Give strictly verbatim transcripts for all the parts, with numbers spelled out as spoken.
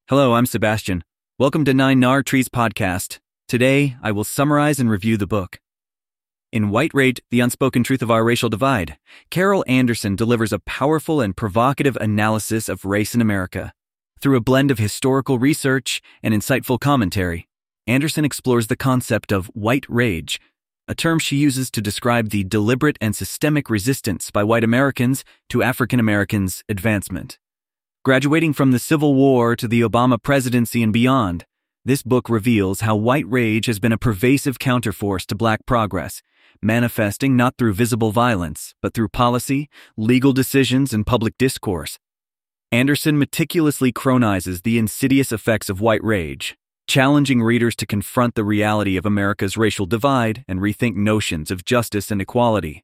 Hello, I'm Sebastian. Welcome to Nine Nar Trees Podcast. Today, I will summarize and review the book. In White Rage, The Unspoken Truth of Our Racial Divide, Carol Anderson delivers a powerful and provocative analysis of race in America. Through a blend of historical research and insightful commentary, Anderson explores the concept of white rage, a term she uses to describe the deliberate and systemic resistance by white Americans to African Americans' advancement. Graduating from the Civil War to the Obama presidency and beyond, this book reveals how white rage has been a pervasive counterforce to Black progress, manifesting not through visible violence, but through policy, legal decisions, and public discourse. Anderson meticulously chronizes the insidious effects of white rage, challenging readers to confront the reality of America's racial divide and rethink notions of justice and equality.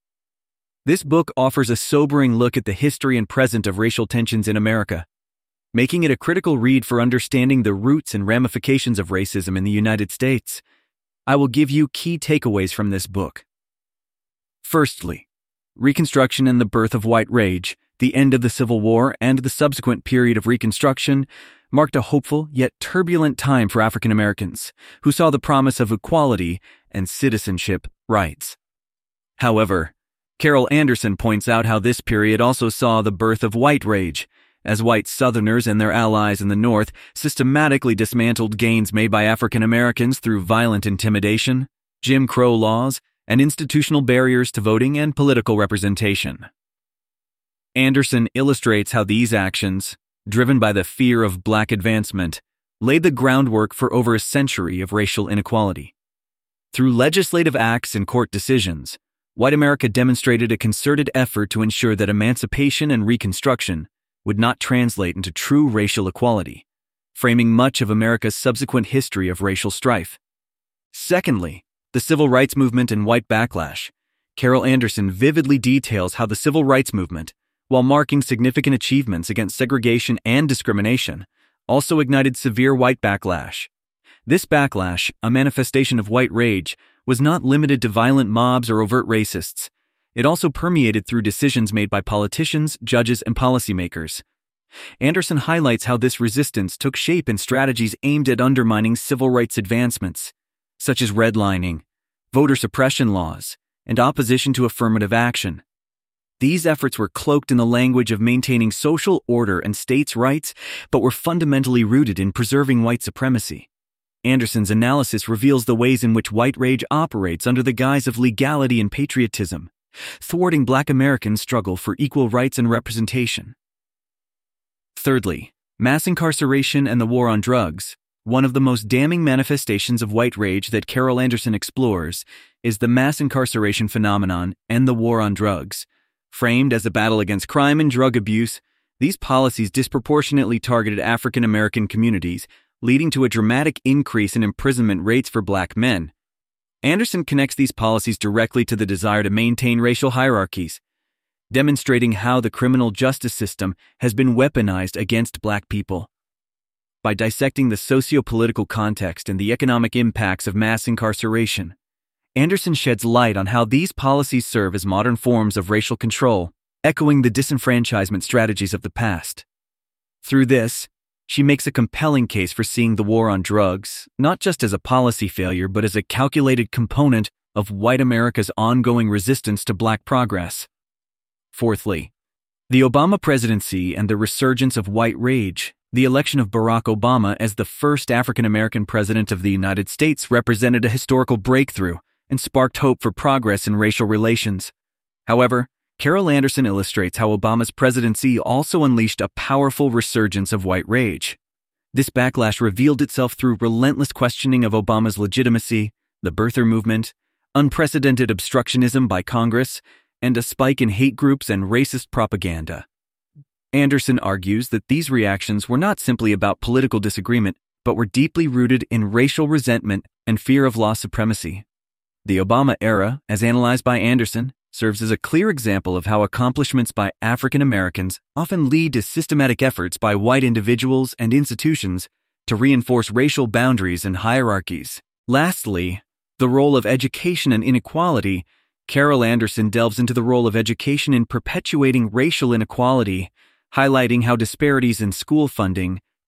This book offers a sobering look at the history and present of racial tensions in America, making it a critical read for understanding the roots and ramifications of racism in the United States. I will give you key takeaways from this book. Firstly, Reconstruction and the birth of white rage, the end of the Civil War and the subsequent period of Reconstruction, marked a hopeful yet turbulent time for African Americans, who saw the promise of equality and citizenship rights. However, Carol Anderson points out how this period also saw the birth of white rage, as white Southerners and their allies in the North systematically dismantled gains made by African Americans through violent intimidation, Jim Crow laws, and institutional barriers to voting and political representation. Anderson illustrates how these actions, driven by the fear of Black advancement, laid the groundwork for over a century of racial inequality. Through legislative acts and court decisions, white America demonstrated a concerted effort to ensure that emancipation and Reconstruction would not translate into true racial equality, framing much of America's subsequent history of racial strife. Secondly, the Civil Rights Movement and white backlash. Carol Anderson vividly details how the Civil Rights Movement, while marking significant achievements against segregation and discrimination, also ignited severe white backlash. This backlash, a manifestation of white rage, was not limited to violent mobs or overt racists. It also permeated through decisions made by politicians, judges, and policymakers. Anderson highlights how this resistance took shape in strategies aimed at undermining civil rights advancements, such as redlining, voter suppression laws, and opposition to affirmative action. These efforts were cloaked in the language of maintaining social order and states' rights, but were fundamentally rooted in preserving white supremacy. Anderson's analysis reveals the ways in which white rage operates under the guise of legality and patriotism, thwarting Black Americans' struggle for equal rights and representation. Thirdly, mass incarceration and the war on drugs. One of the most damning manifestations of white rage that Carol Anderson explores is the mass incarceration phenomenon and the war on drugs. Framed as a battle against crime and drug abuse, these policies disproportionately targeted African American communities, leading to a dramatic increase in imprisonment rates for Black men. Anderson connects these policies directly to the desire to maintain racial hierarchies, demonstrating how the criminal justice system has been weaponized against Black people. By dissecting the socio-political context and the economic impacts of mass incarceration, Anderson sheds light on how these policies serve as modern forms of racial control, echoing the disenfranchisement strategies of the past. Through this, she makes a compelling case for seeing the war on drugs not just as a policy failure but as a calculated component of white America's ongoing resistance to Black progress. Fourthly, the Obama presidency and the resurgence of white rage. The election of Barack Obama as the first African American president of the United States represented a historical breakthrough and sparked hope for progress in racial relations. However, Carol Anderson illustrates how Obama's presidency also unleashed a powerful resurgence of white rage. This backlash revealed itself through relentless questioning of Obama's legitimacy, the birther movement, unprecedented obstructionism by Congress, and a spike in hate groups and racist propaganda. Anderson argues that these reactions were not simply about political disagreement, but were deeply rooted in racial resentment and fear of lost supremacy. The Obama era, as analyzed by Anderson, serves as a clear example of how accomplishments by African Americans often lead to systematic efforts by white individuals and institutions to reinforce racial boundaries and hierarchies. Lastly, the role of education and inequality. Carol Anderson delves into the role of education in perpetuating racial inequality, highlighting how disparities in school funding,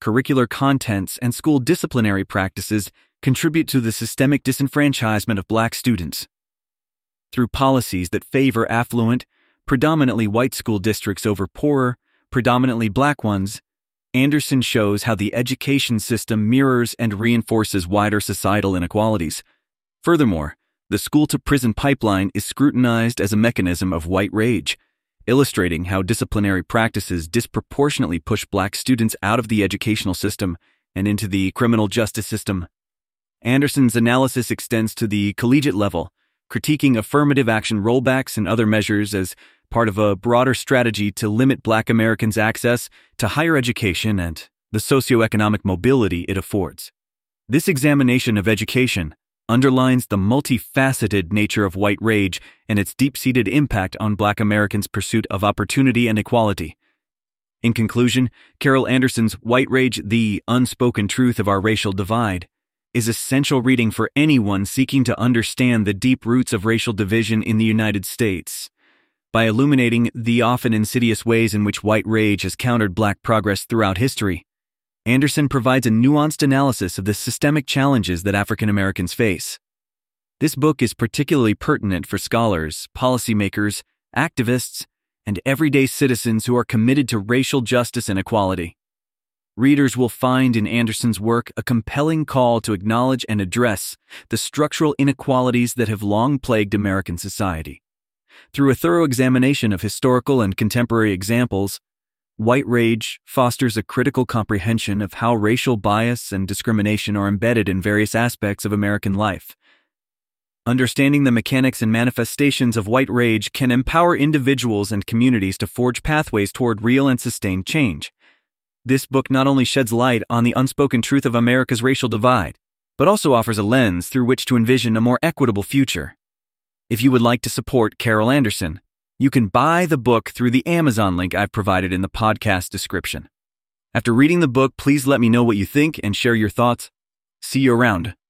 curricular contents, and school disciplinary practices contribute to the systemic disenfranchisement of Black students. Through policies that favor affluent, predominantly white school districts over poorer, predominantly Black ones, Anderson shows how the education system mirrors and reinforces wider societal inequalities. Furthermore, the school-to-prison pipeline is scrutinized as a mechanism of white rage, illustrating how disciplinary practices disproportionately push Black students out of the educational system and into the criminal justice system. Anderson's analysis extends to the collegiate level, critiquing affirmative action rollbacks and other measures as part of a broader strategy to limit Black Americans' access to higher education and the socioeconomic mobility it affords. This examination of education underlines the multifaceted nature of white rage and its deep-seated impact on Black Americans' pursuit of opportunity and equality. In conclusion, Carol Anderson's White Rage, The Unspoken Truth of Our Racial Divide, is essential reading for anyone seeking to understand the deep roots of racial division in the United States. By illuminating the often insidious ways in which white rage has countered Black progress throughout history, Anderson provides a nuanced analysis of the systemic challenges that African Americans face. This book is particularly pertinent for scholars, policymakers, activists, and everyday citizens who are committed to racial justice and equality. Readers will find in Anderson's work a compelling call to acknowledge and address the structural inequalities that have long plagued American society. Through a thorough examination of historical and contemporary examples, White Rage fosters a critical comprehension of how racial bias and discrimination are embedded in various aspects of American life. Understanding the mechanics and manifestations of white rage can empower individuals and communities to forge pathways toward real and sustained change. This book not only sheds light on the unspoken truth of America's racial divide, but also offers a lens through which to envision a more equitable future. If you would like to support Carol Anderson, you can buy the book through the Amazon link I've provided in the podcast description. After reading the book, please let me know what you think and share your thoughts. See you around.